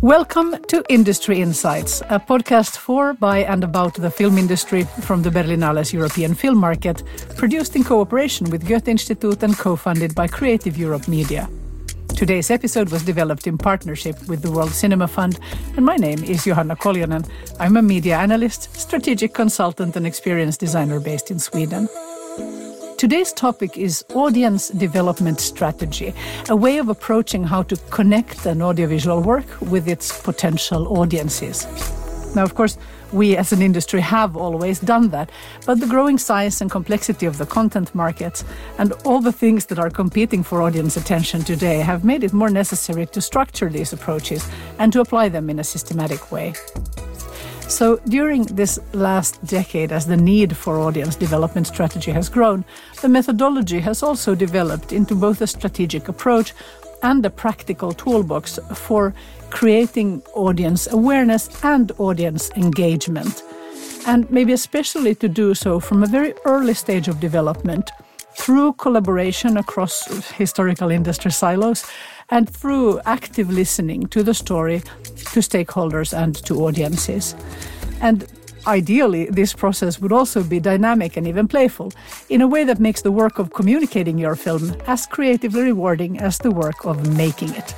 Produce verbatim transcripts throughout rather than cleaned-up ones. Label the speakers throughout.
Speaker 1: Welcome to Industry Insights, a podcast for, by and about the film industry from the Berlinale's European film market, produced in cooperation with Goethe-Institut and co-funded by Creative Europe Media. Today's episode was developed in partnership with the World Cinema Fund, and my name is Johanna Koljonen. I'm a media analyst, strategic consultant and experience designer based in Sweden. Today's topic is audience development strategy, a way of approaching how to connect an audiovisual work with its potential audiences. Now, of course, we as an industry have always done that, but the growing size and complexity of the content markets and all the things that are competing for audience attention today have made it more necessary to structure these approaches and to apply them in a systematic way. So during this last decade, as the need for audience development strategy has grown, the methodology has also developed into both a strategic approach and a practical toolbox for creating audience awareness and audience engagement. And maybe especially to do so from a very early stage of development, through collaboration across historical industry silos and through active listening to the story, to stakeholders and to audiences. And ideally, this process would also be dynamic and even playful, in a way that makes the work of communicating your film as creatively rewarding as the work of making it.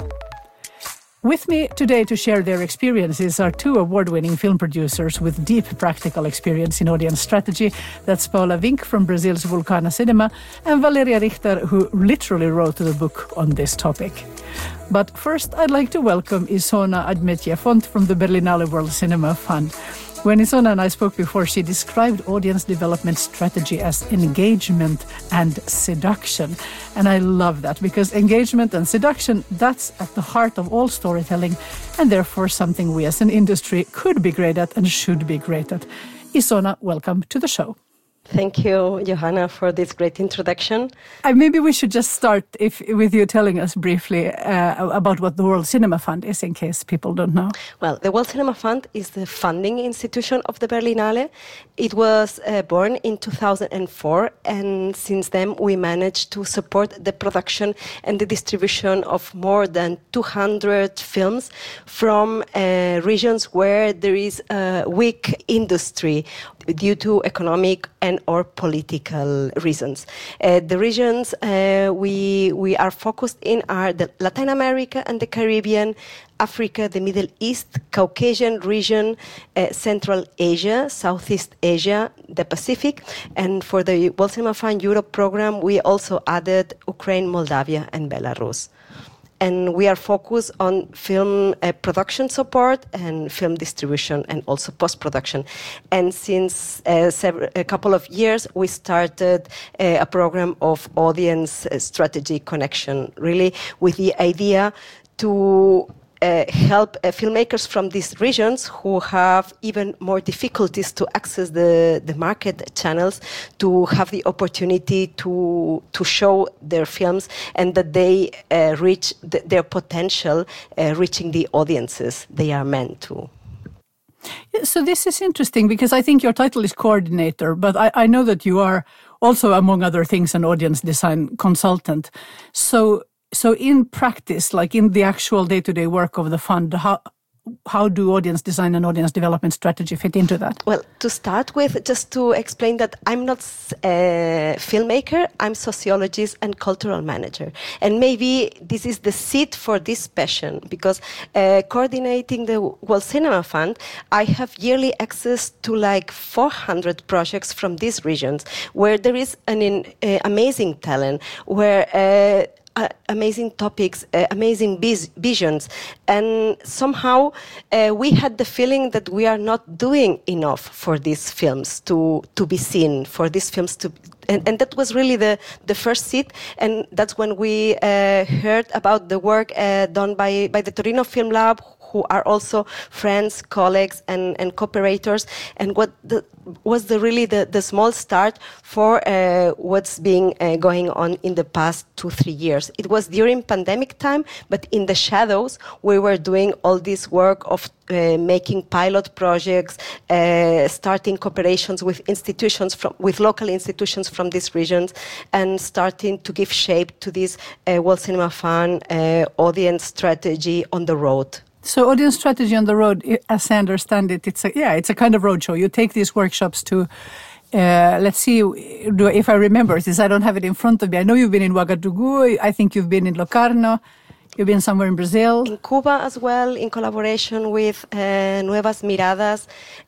Speaker 1: With me today to share their experiences are two award-winning film producers with deep practical experience in audience strategy. That's Paula Wink from Brazil's Vulcana Cinema and Valeria Richter, who literally wrote the book on this topic. But first, I'd like to welcome Isona Admetjefont from the Berlinale World Cinema Fund. When Isona and I spoke before, she described audience development strategy as engagement and seduction. And I love that, because engagement and seduction, that's at the heart of all storytelling, and therefore something we as an industry could be great at and should be great at. Isona, welcome to the show.
Speaker 2: Thank you, Johanna, for this great introduction.
Speaker 1: Uh, maybe we should just start if, with you telling us briefly uh, about what the World Cinema Fund is, in case people don't know.
Speaker 2: Well, the World Cinema Fund is the funding institution of the Berlinale. It was uh, born in two thousand four, and since then we managed to support the production and the distribution of more than two hundred films from uh, regions where there is a weak industry due to economic and or political reasons. Uh, the regions uh, we we are focused in are the Latin America and the Caribbean, Africa, the Middle East, Caucasian region, uh, Central Asia, Southeast Asia, the Pacific, and for the World Cinema Fund Europe program, we also added Ukraine, Moldavia, and Belarus. And we are focused on film uh, production support and film distribution and also post-production. And since uh, several, a couple of years, we started uh, a program of audience uh, strategy connection, really with the idea to Uh, help uh, filmmakers from these regions who have even more difficulties to access the, the market channels to have the opportunity to to show their films and that they uh, reach th- their potential, uh, reaching the audiences they are meant to.
Speaker 1: So this is interesting, because I think your title is coordinator, but I, I know that you are also, among other things, an audience design consultant. So So in practice, like in the actual day-to-day work of the fund, how how do audience design and audience development strategy fit into that?
Speaker 2: Well, to start with, just to explain that I'm not a filmmaker, I'm sociologist and cultural manager. And maybe this is the seed for this passion, because uh, coordinating the World Cinema Fund, I have yearly access to like four hundred projects from these regions, where there is an in, uh, amazing talent, where uh, Uh, amazing topics, uh, amazing vis- visions, and somehow uh, we had the feeling that we are not doing enough for these films to to be seen, for these films to, and, and that was really the the first seed, and that's when we uh, heard about the work uh, done by by the Torino Film Lab, who are also friends, colleagues, and, and cooperators, and what the, was the really the, the small start for uh, what's been uh, going on in the past two, three years. It was during pandemic time, but in the shadows, we were doing all this work of uh, making pilot projects, uh, starting cooperations with institutions, from, with local institutions from these regions, and starting to give shape to this uh, World Cinema Fund uh, audience strategy on the road.
Speaker 1: So audience strategy on the road, as I understand it, it's a, yeah, it's a kind of roadshow. You take these workshops to, uh, let's see, do, if I remember this, I don't have it in front of me. I know you've been in Ouagadougou. I think you've been in Locarno. You've been somewhere in Brazil.
Speaker 2: In Cuba as well, in collaboration with uh, Nuevas Miradas,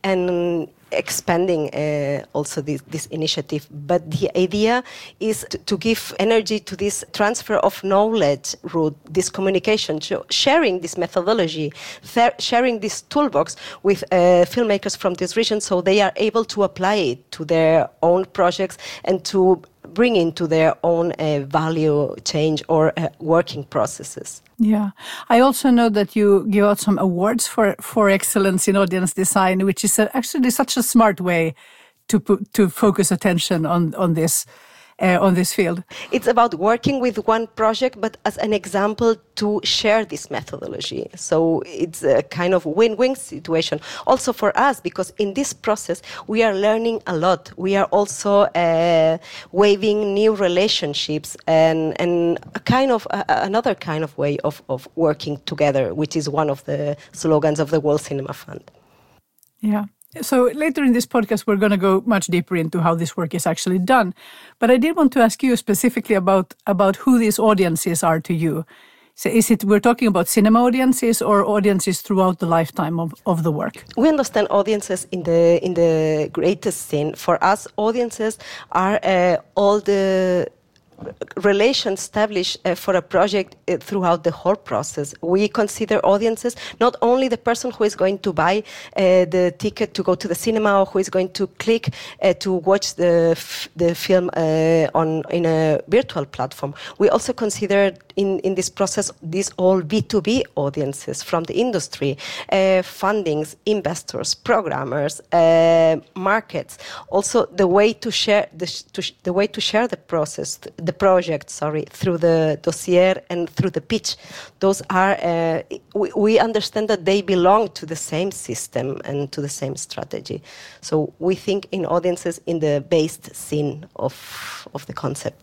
Speaker 2: and expanding uh, also this, this initiative. But the idea is to, to give energy to this transfer of knowledge route, this communication, sharing this methodology, sharing this toolbox with uh, filmmakers from this region so they are able to apply it to their own projects and to bring into their own uh, value change or uh, working processes.
Speaker 1: Yeah. I also know that you give out some awards for, for excellence in audience design, which is a, actually such a smart way to put, to focus attention on, on this Uh, on this field.
Speaker 2: It's about working with one project, but as an example to share this methodology. So it's a kind of win-win situation also for us, because in this process we are learning a lot. We are also uh, waving new relationships and, and a kind of uh, another kind of way of, of working together, which is one of the slogans of the World Cinema Fund.
Speaker 1: Yeah. So later in this podcast, we're going to go much deeper into how this work is actually done. But I did want to ask you specifically about, about who these audiences are to you. So is it, we're talking about cinema audiences or audiences throughout the lifetime of, of the work?
Speaker 2: We understand audiences in the, in the greatest sense. For us, audiences are uh, all the relations established uh, for a project uh, throughout the whole process. We consider audiences not only the person who is going to buy uh, the ticket to go to the cinema, or who is going to click uh, to watch the f- the film uh, on in a virtual platform. We also consider in, in this process these all B two B audiences from the industry, uh, fundings, investors, programmers, uh, markets. Also the way to share the, sh- to sh- the way to share the process. The project, sorry, through the dossier and through the pitch. Those are, uh, we, we understand that they belong to the same system and to the same strategy. So we think in audiences in the based scene of, of the concept.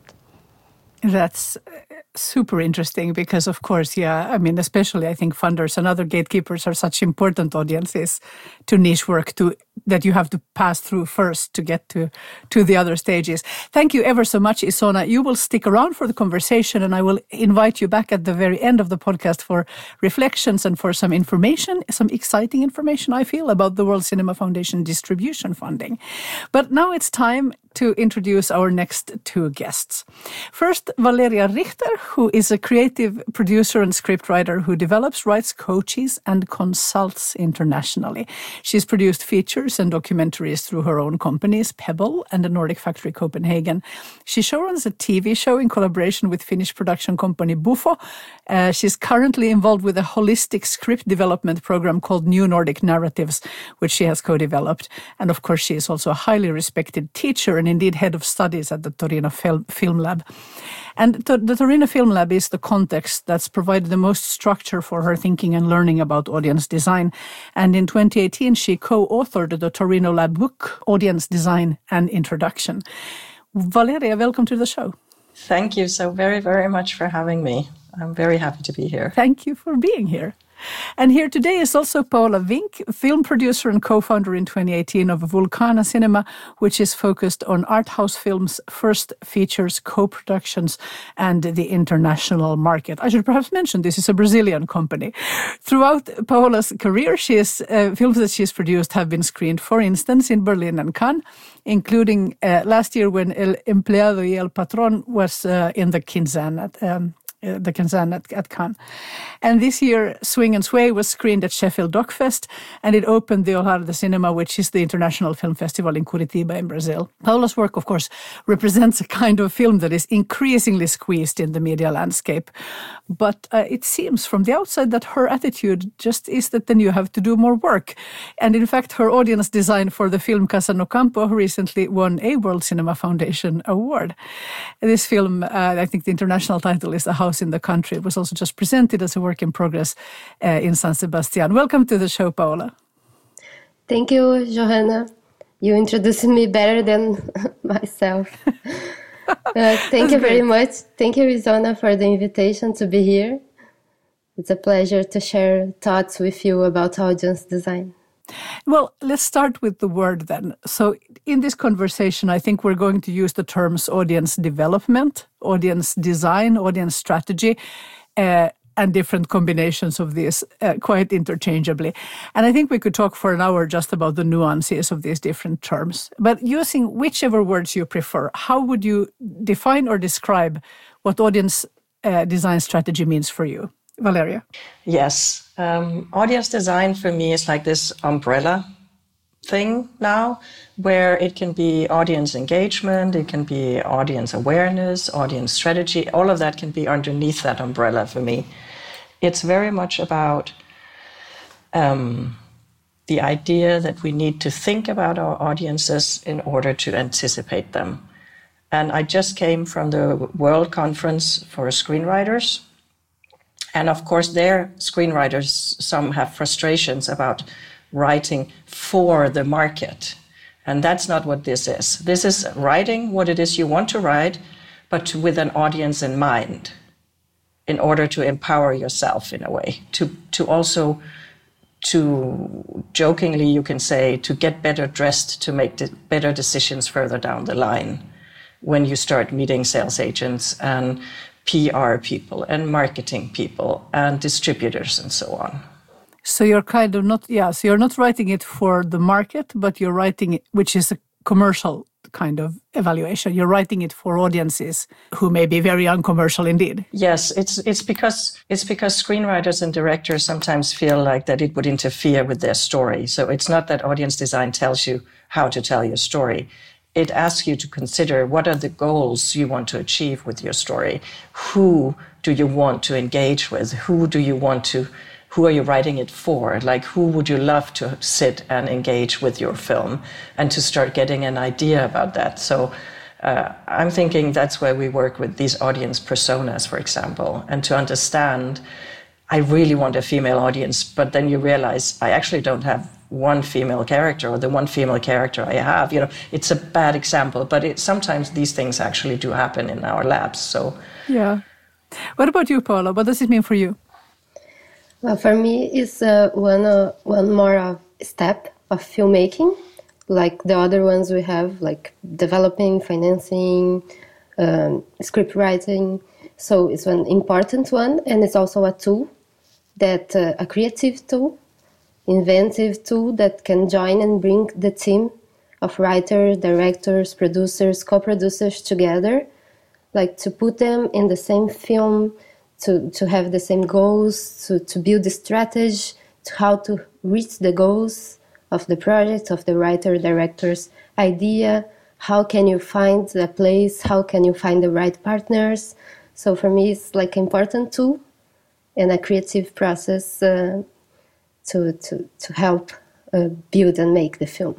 Speaker 1: That's super interesting because, of course, yeah, I mean, especially I think funders and other gatekeepers are such important audiences to niche work to that you have to pass through first to get to, to the other stages. Thank you ever so much, Isona. You will stick around for the conversation, and I will invite you back at the very end of the podcast for reflections and for some information, some exciting information, I feel, about the World Cinema Foundation distribution funding. But now it's time to introduce our next two guests. First, Valeria Richter, who is a creative producer and scriptwriter who develops, writes, coaches, and consults internationally. She's produced features and documentaries through her own companies, Pebble and the Nordic Factory Copenhagen. She showruns a T V show in collaboration with Finnish production company Bufo. Uh, she's currently involved with a holistic script development program called New Nordic Narratives, which she has co-developed. And of course, she is also a highly respected teacher and indeed head of studies at the Torino Film, Film Lab. And to, the Torino Film Lab is the context that's provided the most structure for her thinking and learning about audience design. And in twenty eighteen, she co-authored the Torino Lab book, Audience Design and Introduction. Valeria, welcome to the show.
Speaker 3: Thank you so very, very much for having me. I'm very happy to be here.
Speaker 1: Thank you for being here. And here today is also Paula Vink, film producer and co-founder in twenty eighteen of Vulcana Cinema, which is focused on art house films, first features, co-productions, and the international market. I should perhaps mention this is a Brazilian company. Throughout Paula's career, she is, uh, films that she's produced have been screened, for instance, in Berlin and Cannes, including uh, last year when El Empleado y El Patron was uh, in the Quinzaine at um, Uh, the Quinzaine at, at Cannes. And this year, Swing and Sway was screened at Sheffield Docfest, and it opened the Olhar de Cinema, which is the international film festival in Curitiba in Brazil. Paula's work, of course, represents a kind of film that is increasingly squeezed in the media landscape. But uh, it seems from the outside that her attitude just is that then you have to do more work. And in fact, her audience design for the film Casa no Campo recently won a World Cinema Foundation award. This film, uh, I think the international title is The House in the Country. It was also just presented as a work in progress uh, in San Sebastian. Welcome to the show, Paula.
Speaker 4: Thank you, Johanna. You introduced me better than myself. uh, thank you very much. Thank you, Isona, for the invitation to be here. It's a pleasure to share thoughts with you about audience design.
Speaker 1: Well, let's start with the word then. So in this conversation, I think we're going to use the terms audience development, audience design, audience strategy, uh, and different combinations of these uh, quite interchangeably. And I think we could talk for an hour just about the nuances of these different terms. But using whichever words you prefer, how would you define or describe what audience uh, design strategy means for you? Valeria?
Speaker 3: Yes. Um, audience design for me is like this umbrella thing now, where it can be audience engagement, it can be audience awareness, audience strategy. All of that can be underneath that umbrella for me. It's very much about um, the idea that we need to think about our audiences in order to anticipate them. And I just came from the World Conference for Screenwriters. And of course, their screenwriters, some have frustrations about writing for the market. And that's not what this is. This is writing what it is you want to write, but with an audience in mind, in order to empower yourself in a way, to, to also, to jokingly, you can say, to get better dressed, to make de- better decisions further down the line when you start meeting sales agents and P R people and marketing people and distributors and so on.
Speaker 1: So you're kind of not, yeah, so you're not writing it for the market, but you're writing it, which is a commercial kind of evaluation. You're writing it for audiences who may be very uncommercial indeed.
Speaker 3: Yes, it's it's because it's because screenwriters and directors sometimes feel like that it would interfere with their story. So it's not that audience design tells you how to tell your story. It asks you to consider what are the goals you want to achieve with your story. Who do you want to engage with? Who do you want to, who are you writing it for? Like, who would you love to sit and engage with your film, and to start getting an idea about that? So uh, I'm thinking that's where we work with these audience personas, for example, and to understand, I really want a female audience, but then you realize I actually don't have one female character, or the one female character I have. You know, it's a bad example, but it, sometimes these things actually do happen in our labs. So,
Speaker 1: yeah. What about you, Paula? What does it mean for you?
Speaker 4: Well, for me, it's uh, one uh, one more uh, step of filmmaking, like the other ones we have, like developing, financing, um, script writing. So it's one important one, and it's also a tool that uh, a creative tool. Inventive tool that can join and bring the team of writers, directors, producers, co-producers together, like to put them in the same film, to, to have the same goals, to, to build a strategy to how to reach the goals of the project, of the writer, director's idea. How can you find the place? How can you find the right partners? So for me, it's like an important tool and a creative process uh, to, to, to help uh, build and make the film.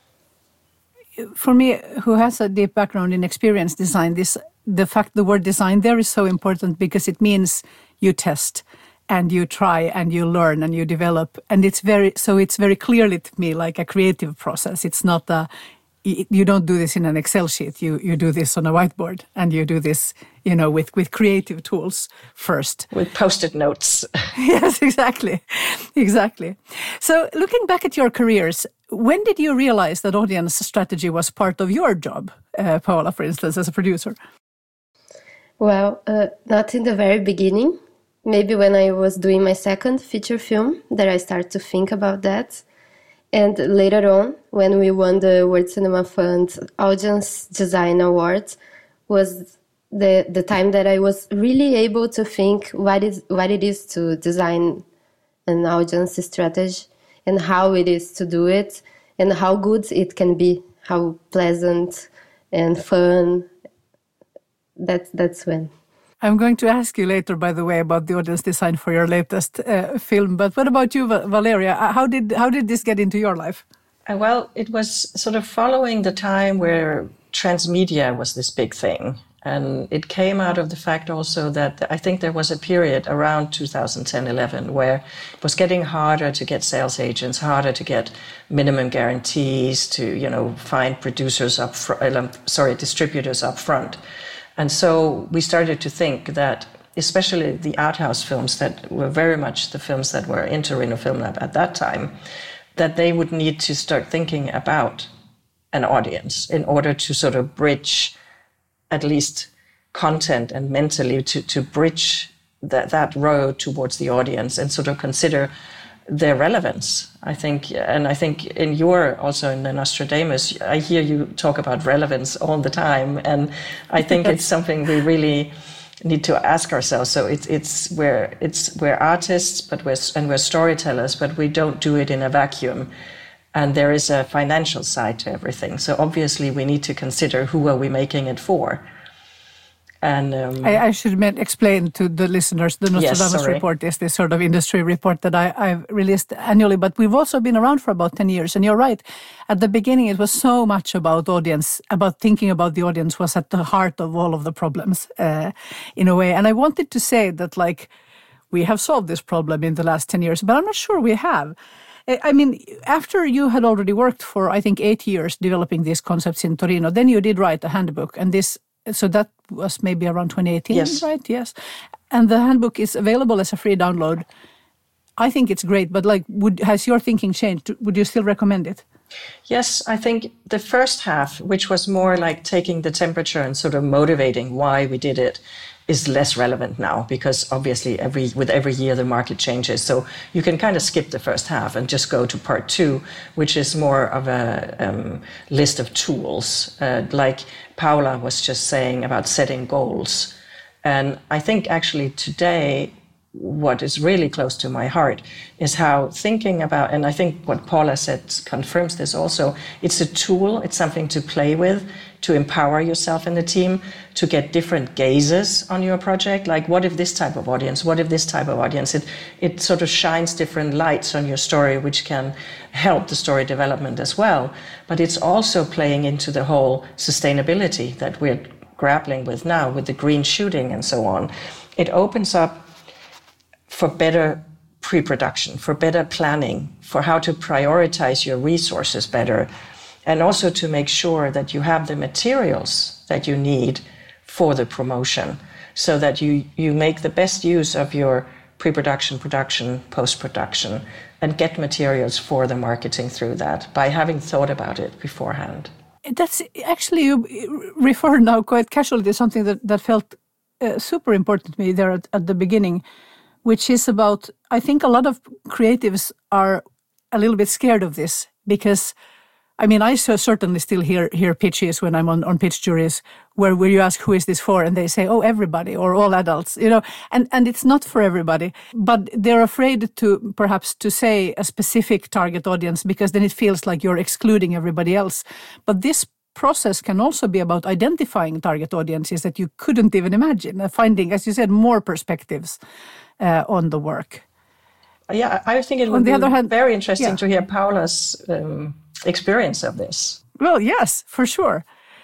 Speaker 1: For me, who has a deep background in experience design, this the fact the word design there is so important because it means you test and you try and you learn and you develop. And it's very, so it's very clearly to me like a creative process. It's not a, you don't do this in an Excel sheet. You you do this on a whiteboard, and you do this, you know, with, with creative tools first.
Speaker 3: With Post-it notes.
Speaker 1: Yes, exactly. Exactly. So looking back at your careers, when did you realize that audience strategy was part of your job, uh, Paola, for instance, as a producer?
Speaker 4: Well, uh, not in the very beginning. Maybe when I was doing my second feature film that I started to think about that. And later on, when we won the World Cinema Fund Audience Design Award, was the the time that I was really able to think what is what it is to design an audience strategy and how it is to do it and how good it can be, how pleasant and fun. That's that's when.
Speaker 1: I'm going to ask you later, by the way, about the audience design for your latest uh, film. But what about you, Valeria? How did how did this get into your life?
Speaker 3: Uh, well, it was sort of following the time where transmedia was this big thing. And it came out of the fact also that I think there was a period around two thousand ten, eleven where it was getting harder to get sales agents, harder to get minimum guarantees, to, you know, find producers up front, sorry, distributors up front. And so we started to think that especially the art house films that were very much the films that were in Torino Film Lab at that time, that they would need to start thinking about an audience in order to sort of bridge at least content and mentally to, to bridge that, that road towards the audience and sort of consider their relevance. I think, and I think in your, also in the Nostradamus, I hear you talk about relevance all the time. And I think it's something we really need to ask ourselves. So it's it's we're it's we're artists, but we're and we're storytellers, but we don't do it in a vacuum. And there is a financial side to everything. So obviously we need to consider who are we making it for. And um,
Speaker 1: I, I should met, explain to the listeners, the Nostradamus
Speaker 3: yes,
Speaker 1: report is this sort of industry report that I, I've released annually, but we've also been around for about ten years. And you're right, at the beginning it was so much about audience, about thinking about the audience was at the heart of all of the problems uh, in a way. And I wanted to say that like we have solved this problem in the last ten years, but I'm not sure we have. I mean, after you had already worked for, I think, eight years developing these concepts in Torino, then you did write a handbook. And this, so that was maybe around twenty eighteen,
Speaker 3: yes.
Speaker 1: right? Yes. And the handbook is available as a free download. I think it's great, but like, would has your thinking changed? Would you still recommend it?
Speaker 3: Yes, I think the first half, which was more like taking the temperature and sort of motivating why we did it, is less relevant now because obviously every with every year the market changes. So you can kind of skip the first half and just go to part two, which is more of a um, list of tools, uh, like Paula was just saying about setting goals. And I think actually today, what is really close to my heart is how thinking about, and I think what Paula said confirms this also, it's a tool, it's something to play with, to empower yourself in the team, to get different gazes on your project. Like, what if this type of audience? What if this type of audience? It, it sort of shines different lights on your story, which can help the story development as well. But it's also playing into the whole sustainability that we're grappling with now, with the green shooting and so on. It opens up for better pre-production, for better planning, for how to prioritize your resources better, and also to make sure that you have the materials that you need for the promotion, so that you, you make the best use of your pre-production, production, post-production, and get materials for the marketing through that by having thought about it beforehand.
Speaker 1: That's actually, you refer now quite casually to something that, that felt uh, super important to me there at, at the beginning, which is about, I think a lot of creatives are a little bit scared of this because, I mean, I certainly still hear hear pitches when I'm on, on pitch juries where, where you ask, who is this for? And they say, oh, everybody or all adults, you know, and, and it's not for everybody, but they're afraid to perhaps to say a specific target audience because then it feels like you're excluding everybody else. But this process can also be about identifying target audiences that you couldn't even imagine, finding, as you said, more perspectives Uh, on the work.
Speaker 3: Yeah, I think it would
Speaker 1: on the
Speaker 3: be
Speaker 1: other hand,
Speaker 3: very interesting
Speaker 1: yeah.
Speaker 3: to hear Paula's um, experience of this.
Speaker 1: Well, yes, for sure.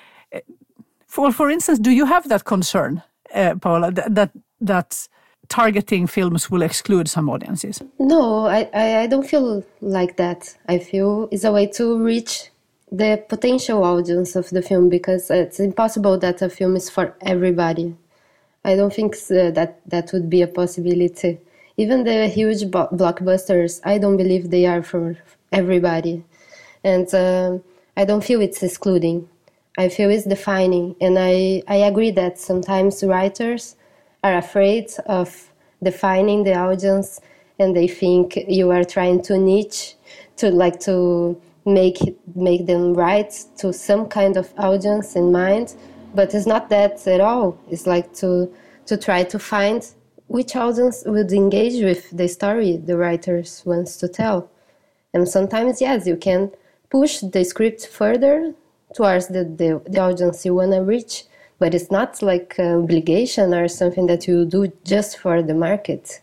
Speaker 1: For for instance, do you have that concern, uh, Paula, that, that that targeting films will exclude some audiences?
Speaker 4: No, I, I, I don't feel like that. I feel it's a way to reach the potential audience of the film because it's impossible that a film is for everybody. I don't think so that that would be a possibility. Even the huge bo- blockbusters, I don't believe they are for everybody. And um, I don't feel it's excluding. I feel it's defining. And I, I agree that sometimes writers are afraid of defining the audience and they think you are trying to niche, to like to make make them write to some kind of audience in mind. But it's not that at all. It's like to to try to find which audience would engage with the story the writers wants to tell. And sometimes, yes, you can push the script further towards the, the, the audience you want to reach, but it's not like an obligation or something that you do just for the market.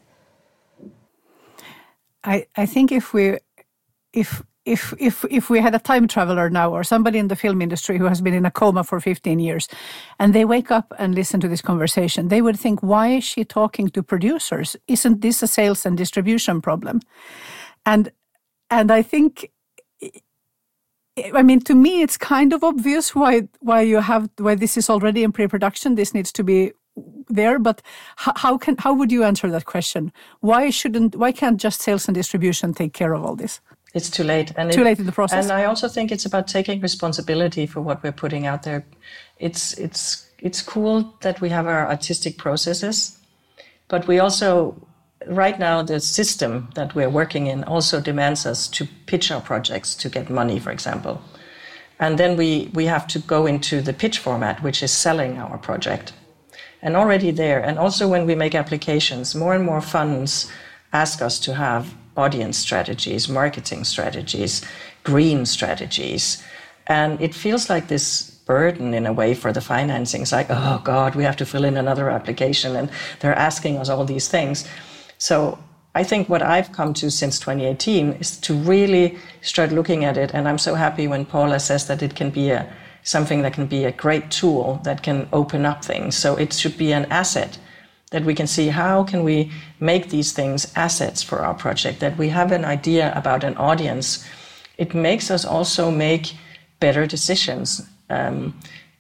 Speaker 1: I, I think if we if If if if we had a time traveler now or somebody in the film industry who has been in a coma for fifteen years and they wake up and listen to this conversation, they would think, why is she talking to producers? Isn't this a sales and distribution problem? And and I think, I mean, to me, it's kind of obvious why why you have why this is already in pre-production. This needs to be there, but how, how can how would you answer that question? Why shouldn't why can't just sales and distribution take care of all this?
Speaker 3: It's too late. And
Speaker 1: too
Speaker 3: it,
Speaker 1: late in the process.
Speaker 3: And I also think it's about taking responsibility for what we're putting out there. It's it's it's cool that we have our artistic processes, but we also, right now, the system that we're working in also demands us to pitch our projects to get money, for example. And then we, we have to go into the pitch format, which is selling our project. And already there, and also when we make applications, more and more funds ask us to have audience strategies, marketing strategies, green strategies. And it feels like this burden in a way for the financing. It's like, oh God, we have to fill in another application and they're asking us all these things. So I think what I've come to since twenty eighteen is to really start looking at it. And I'm so happy when Paula says that it can be a, something that can be a great tool that can open up things. So it should be an asset that we can see how can we make these things assets for our project, that we have an idea about an audience. It makes us also make better decisions. Um,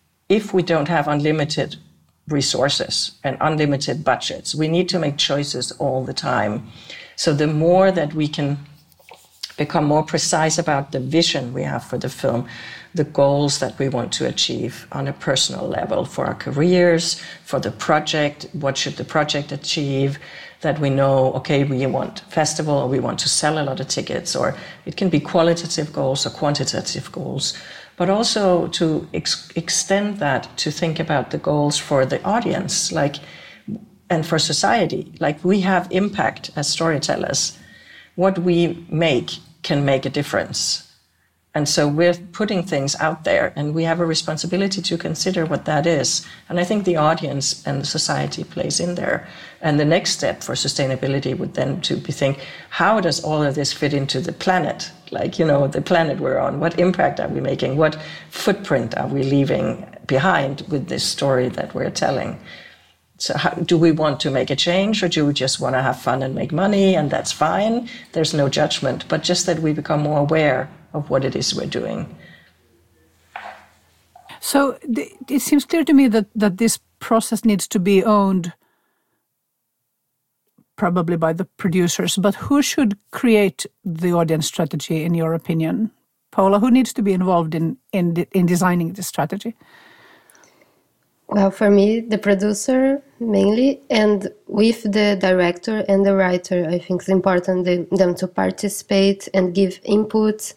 Speaker 3: if we don't have unlimited resources and unlimited budgets, we need to make choices all the time. So the more that we can become more precise about the vision we have for the film, the goals that we want to achieve on a personal level for our careers, for the project, what should the project achieve, that we know, okay, we want festival or we want to sell a lot of tickets, or it can be qualitative goals or quantitative goals, but also to ex- extend that to think about the goals for the audience, like, and for society. Like, we have impact as storytellers. What we make can make a difference. And so we're putting things out there, and we have a responsibility to consider what that is. And I think the audience and the society plays in there. And the next step for sustainability would then to be think, how does all of this fit into the planet? Like, you know, the planet we're on, what impact are we making? What footprint are we leaving behind with this story that we're telling? So how, do we want to make a change, or do we just want to have fun and make money? And that's fine. There's no judgment, but just that we become more aware of what it is we're doing.
Speaker 1: So th- it seems clear to me that, that this process needs to be owned probably by the producers, but who should create the audience strategy, in your opinion? Paula, who needs to be involved in, in, in designing this strategy?
Speaker 4: Well, for me, the producer mainly, and with the director and the writer, I think it's important they, them to participate and give input,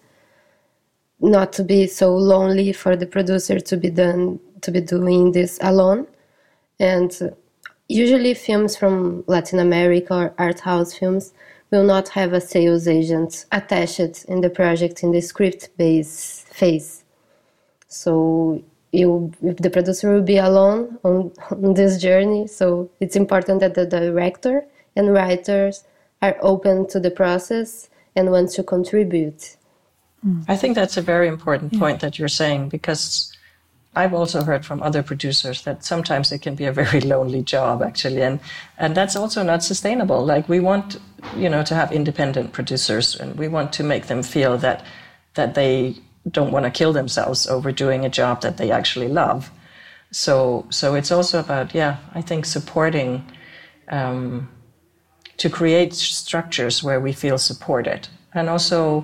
Speaker 4: not to be so lonely for the producer to be done to be doing this alone. And usually films from Latin America or art house films will not have a sales agent attached in the project in the script-based phase. So you, the producer will be alone on, on this journey. So it's important that the director and writers are open to the process and want to contribute.
Speaker 3: I think that's a very important point yeah. that you're saying, because I've also heard from other producers that sometimes it can be a very lonely job, actually, and and that's also not sustainable. Like, we want, you know, to have independent producers, and we want to make them feel that that they don't want to kill themselves over doing a job that they actually love. So so it's also about, yeah, I think supporting, um, to create structures where we feel supported, and also,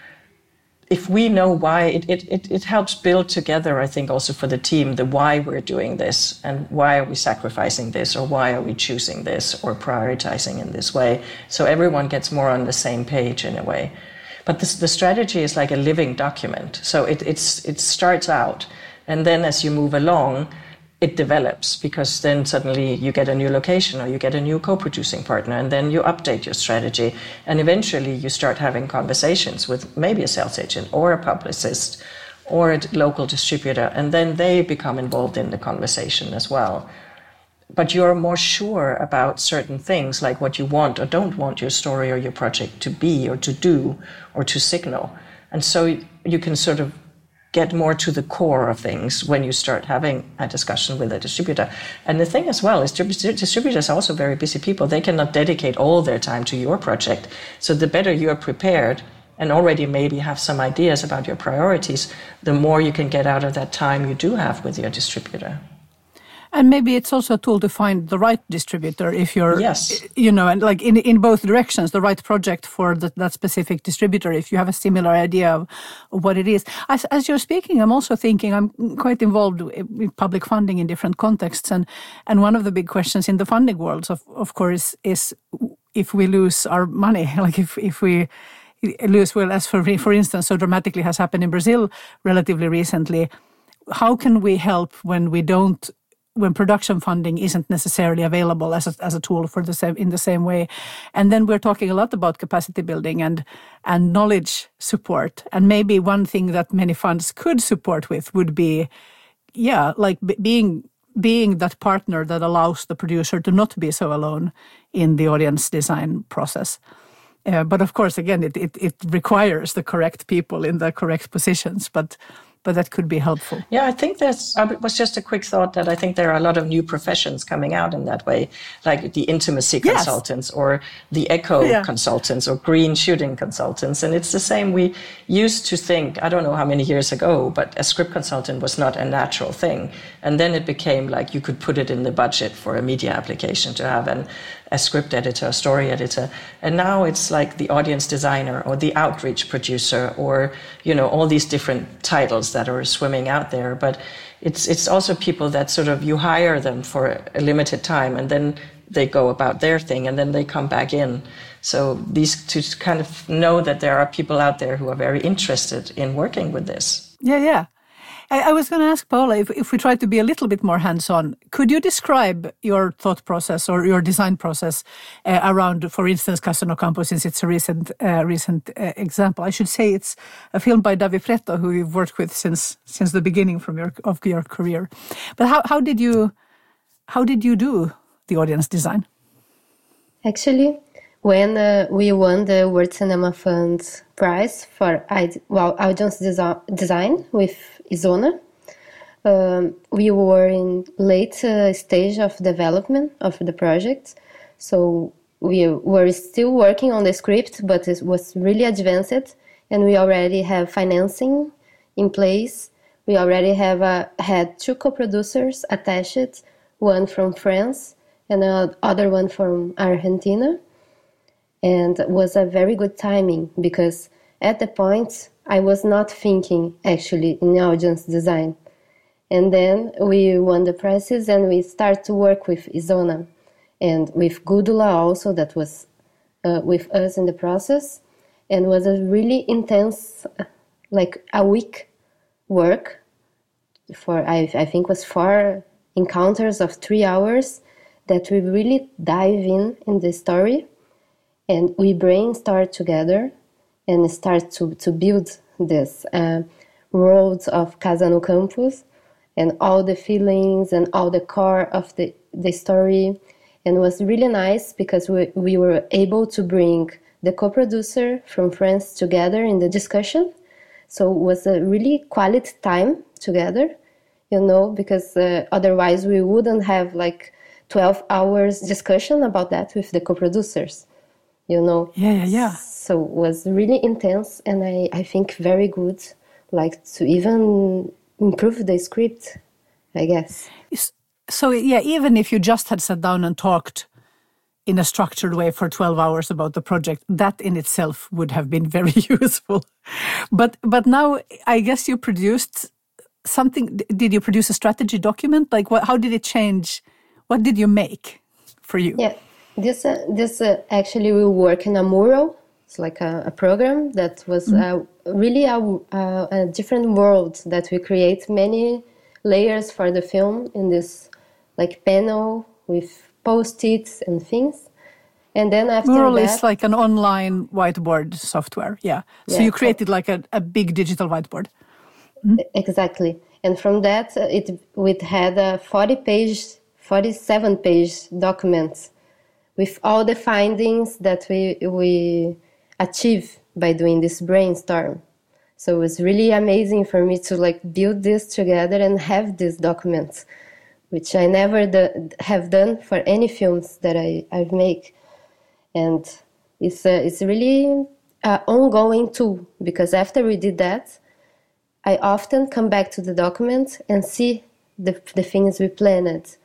Speaker 3: if we know why, it, it, it helps build together, I think, also for the team, the why we're doing this, and why are we sacrificing this, or why are we choosing this, or prioritizing in this way. So everyone gets more on the same page in a way. But this, the strategy is like a living document. So it, it's, it starts out, and then as you move along, it develops, because then suddenly you get a new location or you get a new co-producing partner, and then you update your strategy, and eventually you start having conversations with maybe a sales agent or a publicist or a local distributor, and then they become involved in the conversation as well. But you're more sure about certain things, like what you want or don't want your story or your project to be or to do or to signal. And so you can sort of get more to the core of things when you start having a discussion with a distributor. And the thing as well is distributors are also very busy people. They cannot dedicate all their time to your project. So the better you are prepared and already maybe have some ideas about your priorities, the more you can get out of that time you do have with your distributor.
Speaker 1: And maybe it's also a tool to find the right distributor if you're,
Speaker 3: yes.
Speaker 1: you know, and like in in both directions, the right project for the, that specific distributor, if you have a similar idea of, of what it is. As, as you're speaking, I'm also thinking, I'm quite involved with public funding in different contexts. And, and one of the big questions in the funding world, of, of course, is if we lose our money, like if, if we lose, well, as for, for instance, so dramatically has happened in Brazil relatively recently, how can we help when we don't, when production funding isn't necessarily available as a, as a tool for the same in the same way? And then we're talking a lot about capacity building and and knowledge support. And maybe one thing that many funds could support with would be, yeah, like b- being being that partner that allows the producer to not be so alone in the audience design process. Uh, but of course, again, it, it it requires the correct people in the correct positions. But. But that could be helpful.
Speaker 3: Yeah, I think there's, it was just a quick thought that I think there are a lot of new professions coming out in that way, like the intimacy
Speaker 1: yes.
Speaker 3: consultants or the echo yeah. consultants or green shooting consultants. And it's the same. We used to think, I don't know how many years ago, but a script consultant was not a natural thing. And then it became like you could put it in the budget for a media application to have an, a script editor, a story editor. And now it's like the audience designer or the outreach producer or, you know, all these different titles that are swimming out there. But it's it's also people that sort of, you hire them for a limited time and then they go about their thing and then they come back in. So these to kind of know that there are people out there who are very interested in working with this.
Speaker 1: Yeah, yeah. I, I was going to ask Paula, if, if we try to be a little bit more hands-on, could you describe your thought process or your design process uh, around, for instance, Casa no Campo, since it's a recent uh, recent uh, example? I should say it's a film by Davi Preto, who you've worked with since since the beginning from your of your career. But how, how did you how did you do the audience design?
Speaker 4: Actually, when uh, we won the World Cinema Fund prize for well, audience desi- design with Izona, um, we were in late uh, stage of development of the project. So we were still working on the script, but it was really advanced, and we already have financing in place. We already have uh, had two co-producers attached, one from France and the other one from Argentina. And it was a very good timing because at the point I was not thinking actually in audience design. And then we won the prizes and we started to work with Izona and with Gudula also, that was uh, with us in the process, and was a really intense, like a week work for, I, I think was four encounters of three hours that we really dive in in the story. And we brainstorm together and start to, to build this uh, world of Casa no Campo and all the feelings and all the core of the, the story. And it was really nice because we, we were able to bring the co-producer from France together in the discussion. So it was a really quality time together, you know, because uh, otherwise we wouldn't have like twelve hours discussion about that with the co-producers. You know,
Speaker 1: yeah, yeah, yeah.
Speaker 4: So it was really intense, and I, I think very good, like to even improve the script, I guess.
Speaker 1: So yeah, even if you just had sat down and talked in a structured way for twelve hours about the project, that in itself would have been very useful. But but now I guess you produced something. Did you produce a strategy document? Like, what? How did it change? What did you make for you?
Speaker 4: Yeah. This uh, this uh, actually we work in a mural. It's like a, a program that was mm-hmm. uh, really a, a, a different world that we create many layers for the film in this like panel with post-its and things. And then after
Speaker 1: mural
Speaker 4: that,
Speaker 1: is like an online whiteboard software. Yeah. So
Speaker 4: yeah,
Speaker 1: you created like a, a big digital whiteboard. Mm-hmm.
Speaker 4: Exactly. And from that, uh, it it had a forty page, forty-seven page document with all the findings that we we achieved by doing this brainstorm. So it was really amazing for me to like build this together and have these documents, which I never do, have done for any films that I, I make. And it's a, it's really an ongoing tool, because after we did that, I often come back to the document and see the, the things we planned.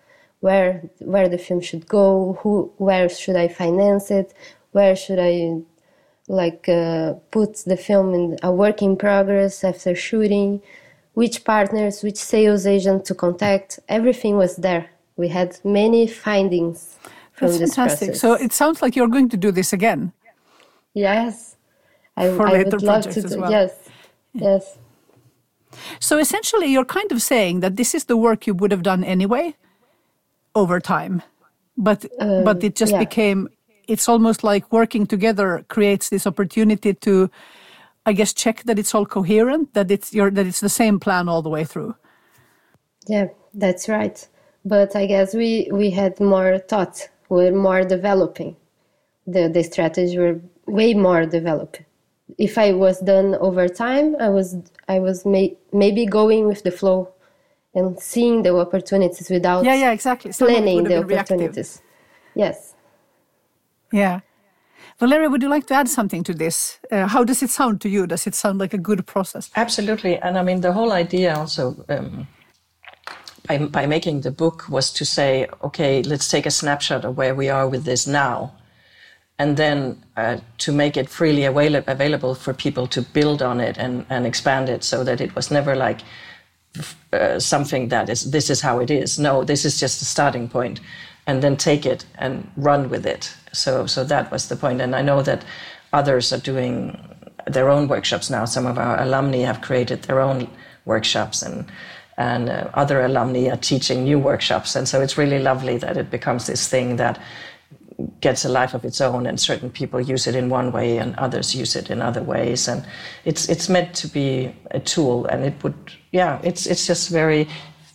Speaker 4: where where the film should go, who where should I finance it, where should I like uh, put the film in a work in progress after shooting, which partners, which sales agent to contact. Everything was there. We had many findings from
Speaker 1: That's
Speaker 4: this
Speaker 1: fantastic.
Speaker 4: process.
Speaker 1: So it sounds like you're going to do this again.
Speaker 4: Yes, I,
Speaker 1: For
Speaker 4: I
Speaker 1: later
Speaker 4: would love to
Speaker 1: projects as
Speaker 4: do.
Speaker 1: well.
Speaker 4: Yes, yes.
Speaker 1: So essentially, you're kind of saying that this is the work you would have done anyway over time, but
Speaker 4: Um,
Speaker 1: but it just
Speaker 4: yeah.
Speaker 1: became. It's almost like working together creates this opportunity to, I guess, check that it's all coherent, that it's your that it's the same plan all the way through.
Speaker 4: Yeah, that's right. But I guess we, we had more thought. We're more developing. The the strategies were way more developed. If I was done over time, I was I was may, maybe going with the flow and seeing the opportunities without
Speaker 1: Yeah, yeah, exactly. Some of it
Speaker 4: planning
Speaker 1: would
Speaker 4: the
Speaker 1: have been reactive.
Speaker 4: opportunities. Yes.
Speaker 1: Yeah. Valeria, would you like to add something to this? Uh, how does it sound to you? Does it sound like a good process?
Speaker 3: Absolutely. And I mean, the whole idea also um, by, by making the book was to say, okay, let's take a snapshot of where we are with this now. And then uh, to make it freely avail- available for people to build on it and, and expand it so that it was never like uh, something that is, this is how it is. No, this is just a starting point. And then take it and run with it. So, so that was the point. And I know that others are doing their own workshops now. Some of our alumni have created their own workshops, and and uh, other alumni are teaching new workshops. And so it's really lovely that it becomes this thing that gets a life of its own, and certain people use it in one way and others use it in other ways. And it's it's meant to be a tool, and it would, yeah, it's it's just very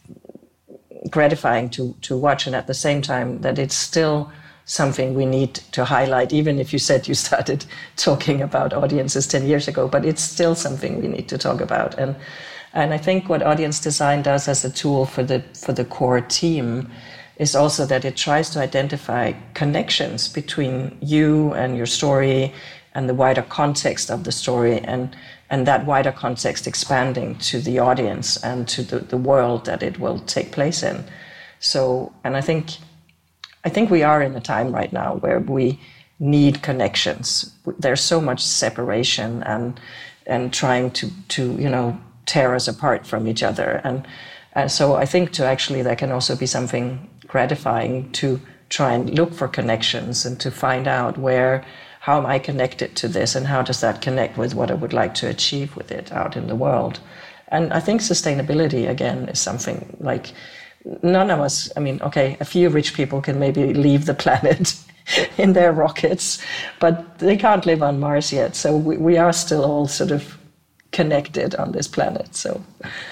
Speaker 3: gratifying to to watch, and at the same time that it's still something we need to highlight, even if you said you started talking about audiences ten years ago, but it's still something we need to talk about. And and I think what audience design does as a tool for the for the core team is also that it tries to identify connections between you and your story and the wider context of the story, and and that wider context expanding to the audience and to the, the world that it will take place in. So, and I think I think we are in a time right now where we need connections. There's so much separation and and trying to, to you know, tear us apart from each other. And, and so I think to actually there can also be something gratifying to try and look for connections and to find out where, how am I connected to this, and how does that connect with what I would like to achieve with it out in the world. And I think sustainability, again, is something like none of us, I mean, okay, a few rich people can maybe leave the planet in their rockets, but they can't live on Mars yet. So we, we are still all sort of connected on this planet. So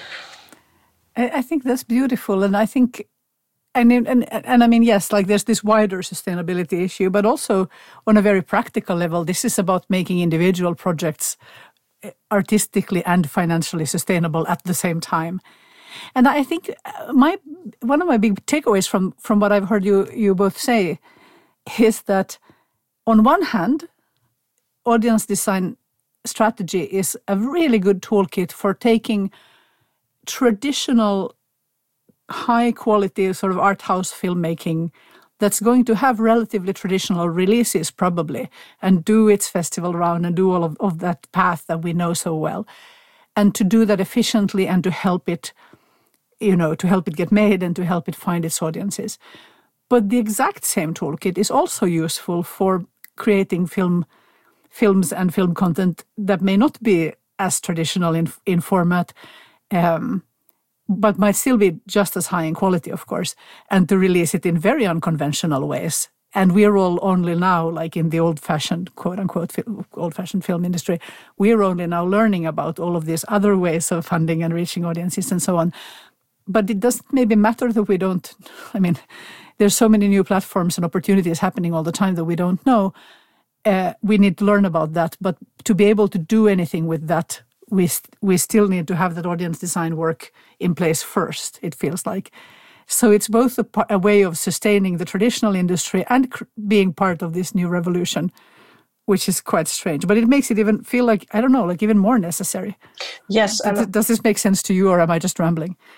Speaker 1: I, I think that's beautiful. And I think, and, and, and I mean, yes, like there's this wider sustainability issue, but also on a very practical level, this is about making individual projects artistically and financially sustainable at the same time. And I think my one of my big takeaways from, from what I've heard you you both say is that on one hand, audience design strategy is a really good toolkit for taking traditional high quality sort of art house filmmaking that's going to have relatively traditional releases probably, and do its festival round and do all of, of that path that we know so well, and to do that efficiently and to help it, you know, to help it get made and to help it find its audiences. But the exact same toolkit is also useful for creating film films and film content that may not be as traditional in, in format, um, but might still be just as high in quality, of course, and to release it in very unconventional ways. And we're all only now, like in the old-fashioned, quote-unquote, old-fashioned film industry, we're only now learning about all of these other ways of funding and reaching audiences and so on. But it doesn't maybe matter that we don't, I mean, there's so many new platforms and opportunities happening all the time that we don't know. Uh, we need to learn about that. But to be able to do anything with that, we st- we still need to have that audience design work in place first, it feels like. So it's both a, a way of sustaining the traditional industry and cr- being part of this new revolution, which is quite strange. But it makes it even feel like, I don't know, like even more necessary.
Speaker 3: Yes.
Speaker 1: Does, does this make sense to you, or am I just rambling?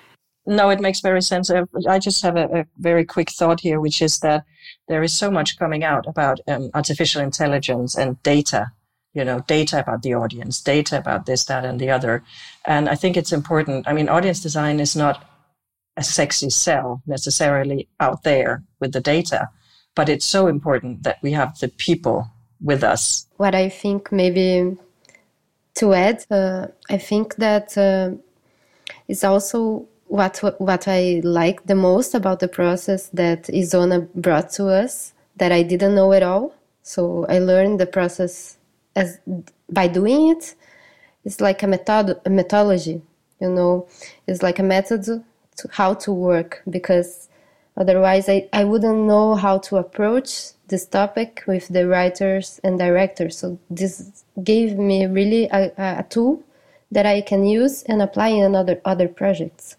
Speaker 3: No, it makes very sense. I just have a, a very quick thought here, which is that there is so much coming out about um, artificial intelligence and data, you know, data about the audience, data about this, that, and the other. And I think it's important. I mean, audience design is not a sexy sell necessarily out there with the data, but it's so important that we have the people with us.
Speaker 4: What I think maybe to add, uh, I think that uh, it's also what what I like the most about the process that Isona brought to us that I didn't know at all. So I learned the process as by doing it. It's like a method, a methodology, you know. It's like a method to how to work, because otherwise I, I wouldn't know how to approach this topic with the writers and directors. So this gave me really a, a tool that I can use and apply in other other projects.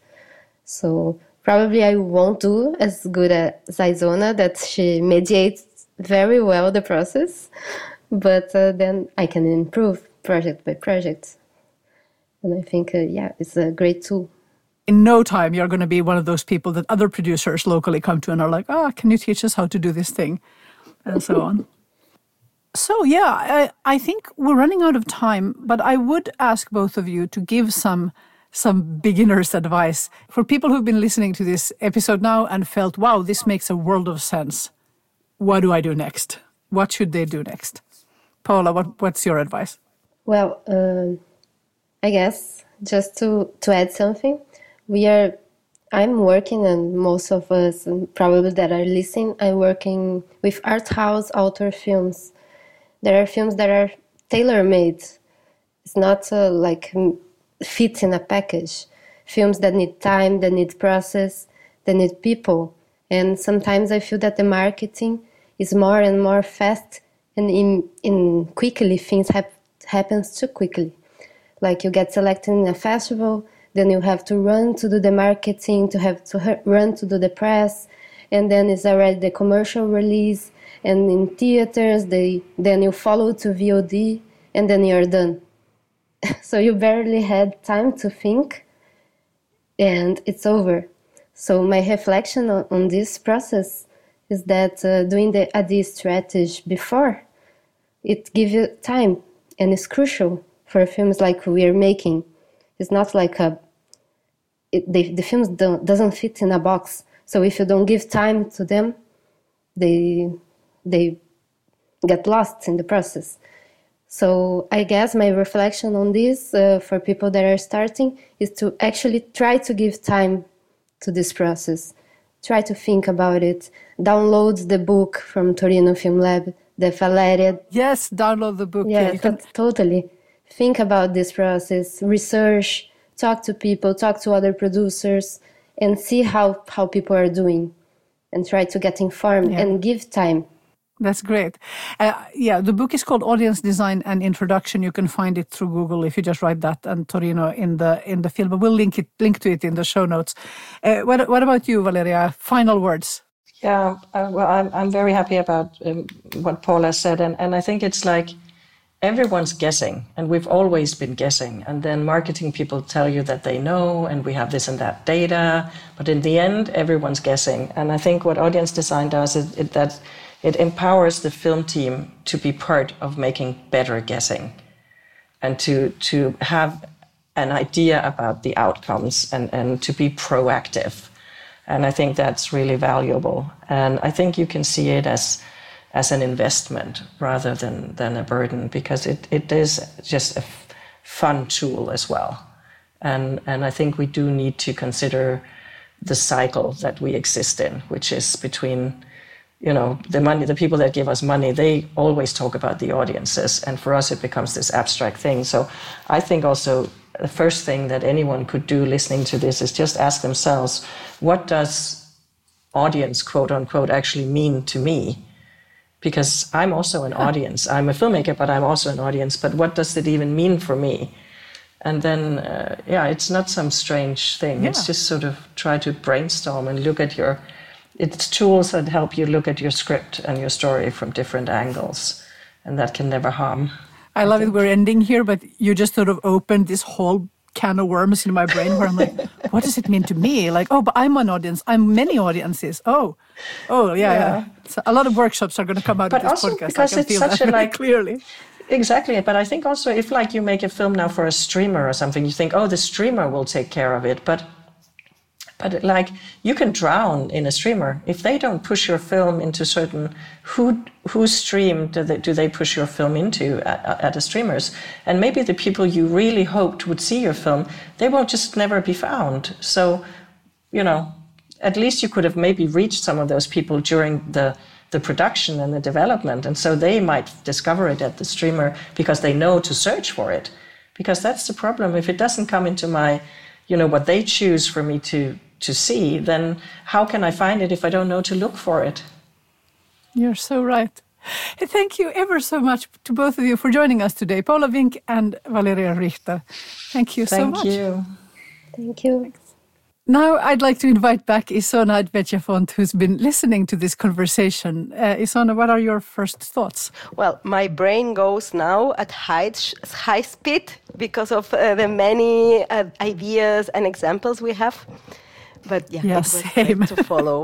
Speaker 4: So probably I won't do as good as Isona, that she mediates very well the process, but uh, then I can improve project by project. And I think, uh, yeah, it's a great tool.
Speaker 1: In no time, you're going to be one of those people that other producers locally come to and are like, oh, can you teach us how to do this thing? And so on. So, yeah, I, I think we're running out of time, but I would ask both of you to give some some beginner's advice for people who've been listening to this episode now and felt, wow, this makes a world of sense. What do I do next? What should they do next? Paula, what, what's your advice?
Speaker 4: Well, um, I guess just to, to add something, we are, I'm working, and most of us probably that are listening, I'm working with art house author films. There are films that are tailor-made. It's not uh, like fit in a package. Films that need time, that need process, that need people. And sometimes I feel that the marketing is more and more fast, and in, in quickly things hap- happens too quickly. Like you get selected in a festival, then you have to run to do the marketing, to have to ha- run to do the press, and then it's already the commercial release, and in theaters, they then you follow to V O D, and then you're done. So you barely had time to think, and it's over. So my reflection on, on this process is that uh, doing the A D strategy before, it gives you time, and it's crucial for films like we are making. It's not like a, it, the, the films don't, doesn't fit in a box. So if you don't give time to them, they they get lost in the process. So I guess my reflection on this uh, for people that are starting is to actually try to give time to this process. Try to think about it. Download the book from Torino Film Lab, the Valeria.
Speaker 1: Yes, download the book.
Speaker 4: Yeah,
Speaker 1: yeah you can...
Speaker 4: t- totally. Think about this process, research, talk to people, talk to other producers, and see how, how people are doing, and try to get informed, yeah. And give time.
Speaker 1: That's great. Uh, yeah, the book is called Audience Design and Introduction. You can find it through Google if you just write that and Torino in the in the film. But we'll link it link to it in the show notes. Uh, what what about you, Valeria? Final words.
Speaker 3: Yeah, uh, well, I'm I'm very happy about um, what Paula said, and and I think it's like everyone's guessing, and we've always been guessing. And then marketing people tell you that they know, and we have this and that data. But in the end, everyone's guessing. And I think what audience design does is it, that it empowers the film team to be part of making better guessing, and to to have an idea about the outcomes, and, and to be proactive. And I think that's really valuable. And I think you can see it as as an investment rather than, than a burden, because it, it is just a f- fun tool as well. And and I think we do need to consider the cycle that we exist in, which is between, you know, the money, the people that give us money, they always talk about the audiences. And for us, it becomes this abstract thing. So I think also the first thing that anyone could do listening to this is just ask themselves, what does audience, quote unquote, actually mean to me? Because I'm also an audience. I'm a filmmaker, but I'm also an audience. But what does it even mean for me? And then, uh, yeah, it's not some strange thing. Yeah. It's just sort of try to brainstorm and look at your... It's tools that help you look at your script and your story from different angles. And that can never harm.
Speaker 1: I love I it. We're ending here, but you just sort of opened this whole can of worms in my brain where I'm like, what does it mean to me? Like, oh, but I'm an audience. I'm many audiences. Oh, oh, yeah, yeah. yeah. So a lot of workshops are going to come out
Speaker 3: but
Speaker 1: of this
Speaker 3: also
Speaker 1: podcast.
Speaker 3: Because
Speaker 1: I can
Speaker 3: it's
Speaker 1: feel
Speaker 3: such
Speaker 1: that
Speaker 3: a, like,
Speaker 1: clearly.
Speaker 3: Exactly. But I think also if like you make a film now for a streamer or something, you think, oh, the streamer will take care of it. But But like you can drown in a streamer if they don't push your film into certain who whose stream do they do they push your film into at, at the streamers, and maybe the people you really hoped would see your film, they will just never be found. So, you know, at least you could have maybe reached some of those people during the the production and the development, and so they might discover it at the streamer because they know to search for it. Because that's the problem. If it doesn't come into my, you know, what they choose for me to. to see, then how can I find it if I don't know to look for it?
Speaker 1: You're so right. Thank you ever so much to both of you for joining us today, Paula Wink and Valeria Richter. Thank you
Speaker 3: Thank
Speaker 1: so much.
Speaker 3: Thank you.
Speaker 4: Thank you.
Speaker 1: Thanks. Now I'd like to invite back Isona Adbetjafont, who's been listening to this conversation. Uh, Isona, what are your first thoughts?
Speaker 2: Well, my brain goes now at high, high speed because of uh, the many uh, ideas and examples we have. But yeah,
Speaker 1: yeah
Speaker 2: it was
Speaker 1: same.
Speaker 2: great to follow.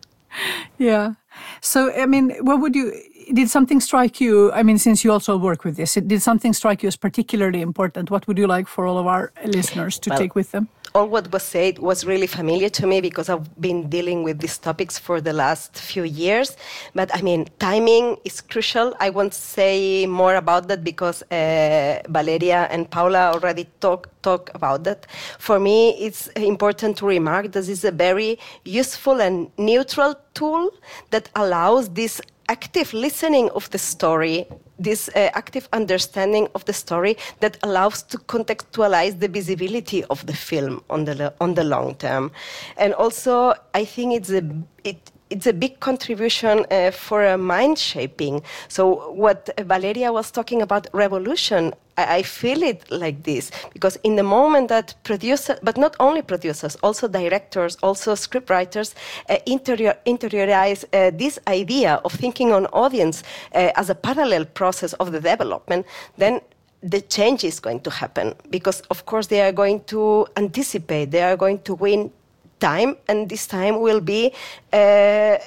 Speaker 1: Yeah. So, I mean, what would you, did something strike you, I mean, since you also work with this, did something strike you as particularly important? What would you like for all of our listeners to
Speaker 2: well,
Speaker 1: take with them?
Speaker 2: All what was said was really familiar to me because I've been dealing with these topics for the last few years. But I mean, timing is crucial. I won't say more about that because uh, Valeria and Paula already talk, talk about that. For me, it's important to remark that this is a very useful and neutral tool that allows this active listening of the story, this uh, active understanding of the story that allows to contextualize the visibility of the film on the on the long term. And also, I think it's a it. It's a big contribution uh, for a mind shaping. So what Valeria was talking about revolution, I, I feel it like this because in the moment that producers, but not only producers, also directors, also scriptwriters uh, interior, interiorize uh, this idea of thinking on audience uh, as a parallel process of the development, then the change is going to happen because, of course, they are going to anticipate, they are going to win time, and this time will be uh, uh,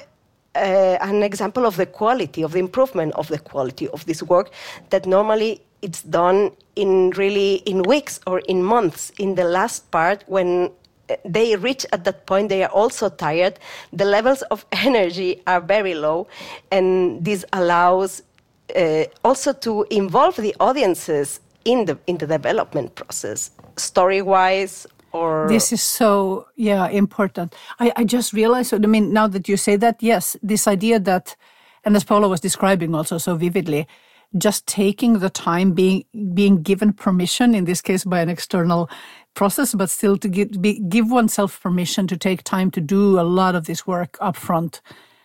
Speaker 2: an example of the quality, of the improvement of the quality of this work that normally it's done in really in weeks or in months. In the last part, when they reach at that point, they are also tired. The levels of energy are very low, and this allows uh, also to involve the audiences in the in the development process, story-wise. Or
Speaker 1: this is so, yeah, important. I, I just realized, I mean, now that you say that, yes, this idea that, and as Paula was describing also so vividly, just taking the time, being being given permission, in this case by an external process, but still to give, be, give oneself permission to take time to do a lot of this work up front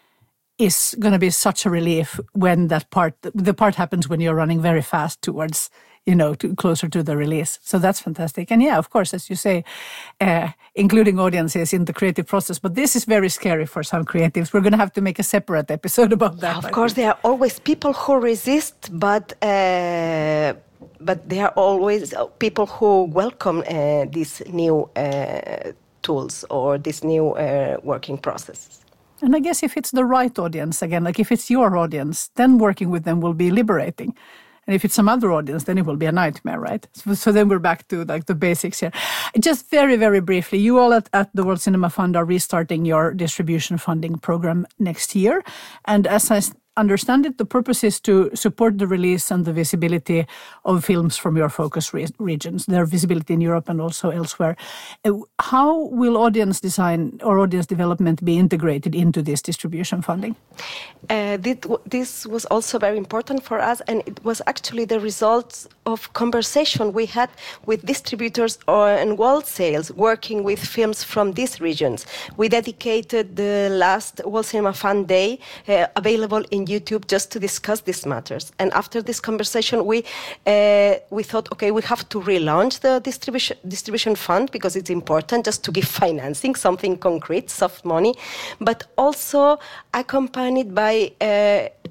Speaker 1: is going to be such a relief when that part, the part happens when you're running very fast towards, you know, to, closer to the release. So that's fantastic. And yeah, of course, as you say, uh, including audiences in the creative process. But this is very scary for some creatives. We're going to have to make a separate episode about that.
Speaker 2: Of course, there are always people who resist, but uh, but there are always people who welcome uh, these new uh, tools or this new uh, working process.
Speaker 1: And I guess if it's the right audience, again, like if it's your audience, then working with them will be liberating. And if it's some other audience, then it will be a nightmare, right? So, so then we're back to like the basics here. Just very, very briefly, you all at, at the World Cinema Fund are restarting your distribution funding program next year. And as I understand it, the purpose is to support the release and the visibility of films from your focus re- regions, their visibility in Europe and also elsewhere. Uh, how will audience design or audience development be integrated into this distribution funding?
Speaker 2: Uh, this was also very important for us, and it was actually the result of conversation we had with distributors or, and wholesales working with films from these regions. We dedicated the last World Cinema Fund Day uh, available in YouTube just to discuss these matters. And after this conversation, we uh, we thought, okay, we have to relaunch the distribution distribution fund because it's important just to give financing, something concrete, soft money, but also accompanied by uh,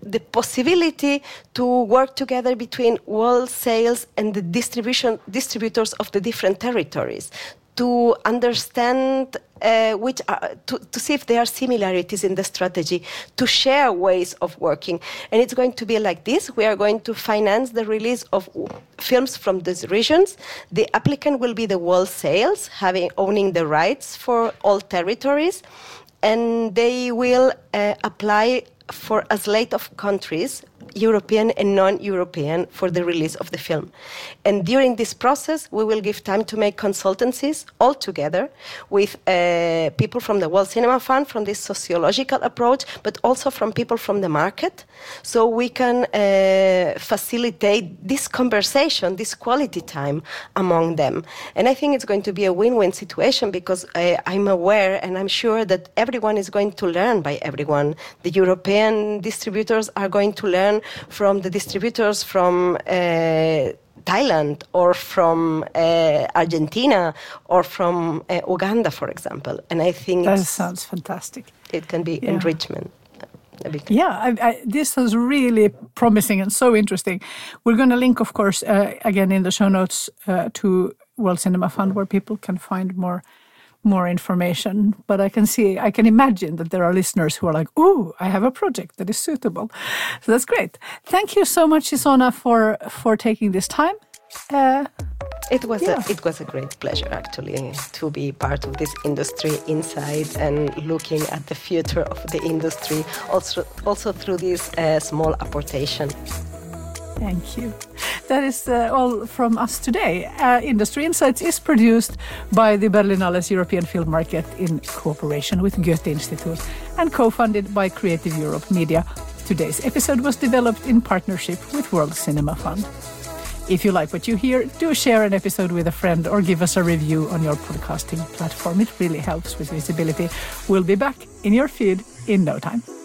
Speaker 2: the possibility to work together between world sales and the distribution distributors of the different territories, to understand uh, which are, to, to see if there are similarities in the strategy, to share ways of working. And it's going to be like this. We are going to finance the release of films from these regions. The applicant will be the world sales, having owning the rights for all territories. And they will uh, apply for a slate of countries, European and non-European, for the release of the film. And during this process, we will give time to make consultancies all together with uh, people from the World Cinema Fund, from this sociological approach, but also from people from the market, so we can uh, facilitate this conversation, this quality time among them. And I think it's going to be a win-win situation, because uh, I'm aware and I'm sure that everyone is going to learn by everyone. The European distributors are going to learn from the distributors from uh, Thailand or from uh, Argentina or from uh, Uganda, for example. And I think
Speaker 1: that sounds fantastic.
Speaker 2: It can be yeah. enrichment.
Speaker 1: Yeah, I, I, this sounds really promising and so interesting. We're going to link, of course, uh, again in the show notes uh, to World Cinema Fund, where people can find more more information. But I can see, I can imagine that there are listeners who are like, ooh, I have a project that is suitable. So that's great. Thank you so much, Isona, for, for taking this time. Uh,
Speaker 2: It was
Speaker 1: yeah.
Speaker 2: a, it was a great pleasure, actually, to be part of this industry insight and looking at the future of the industry, also also through this uh, small apportation.
Speaker 1: Thank you. That is uh, all from us today. Uh, Industry Insights is produced by the Berlinale's European Film Market in cooperation with Goethe Institute and co-funded by Creative Europe Media. Today's episode was developed in partnership with World Cinema Fund. If you like what you hear, do share an episode with a friend or give us a review on your podcasting platform. It really helps with visibility. We'll be back in your feed in no time.